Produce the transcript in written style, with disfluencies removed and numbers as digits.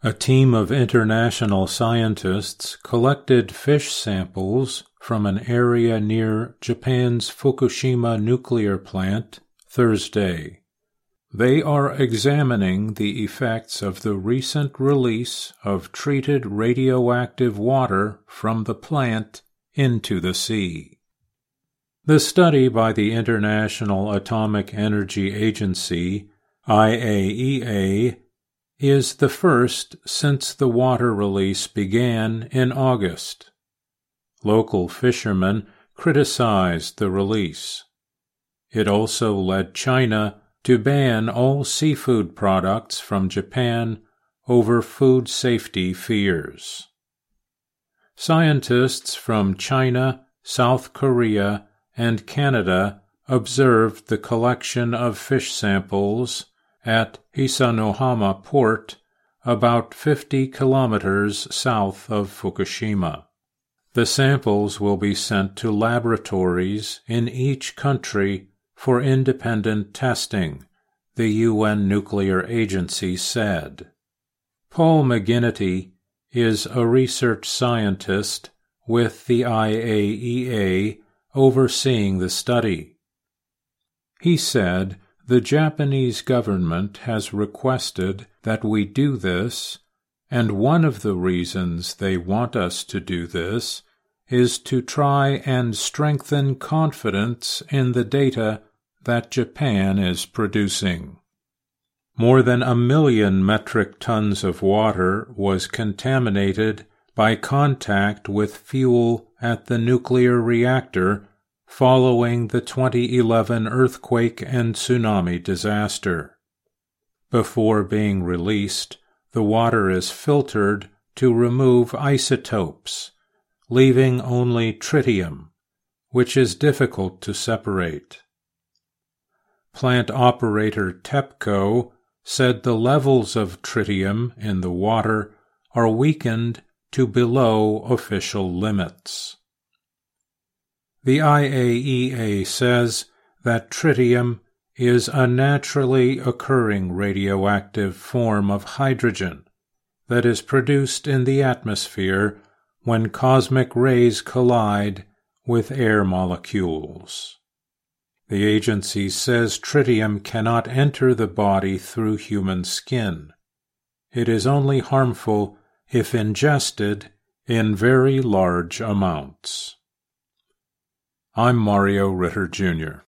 A team of international scientists collected fish samples from an area near Japan's Fukushima nuclear plant Thursday. They are examining the effects of the recent release of treated radioactive water from the plant into the sea. The study by the International Atomic Energy Agency, IAEA, is the first since the water release began in August. Local fishermen criticized the release. It also led China to ban all seafood products from Japan over food safety fears. Scientists from China, South Korea, and Canada observed the collection of fish samples at Hisanohama Port, about 50 kilometers south of Fukushima. The samples will be sent to laboratories in each country for independent testing, the UN Nuclear Agency said. Paul McGinnity is a research scientist with the IAEA overseeing the study. He said, "The Japanese government has requested that we do this, and one of the reasons they want us to do this is to try and strengthen confidence in the data that Japan is producing." More than 1 million metric tons of water was contaminated by contact with fuel at the nuclear reactor following the 2011 earthquake and tsunami disaster. Before being released, the water is filtered to remove isotopes, leaving only tritium, which is difficult to separate. Plant operator TEPCO said the levels of tritium in the water are weakened to below official limits. The IAEA says that tritium is a naturally occurring radioactive form of hydrogen that is produced in the atmosphere when cosmic rays collide with air molecules. The agency says tritium cannot enter the body through human skin. It is only harmful if ingested in very large amounts. I'm Mario Ritter, Jr.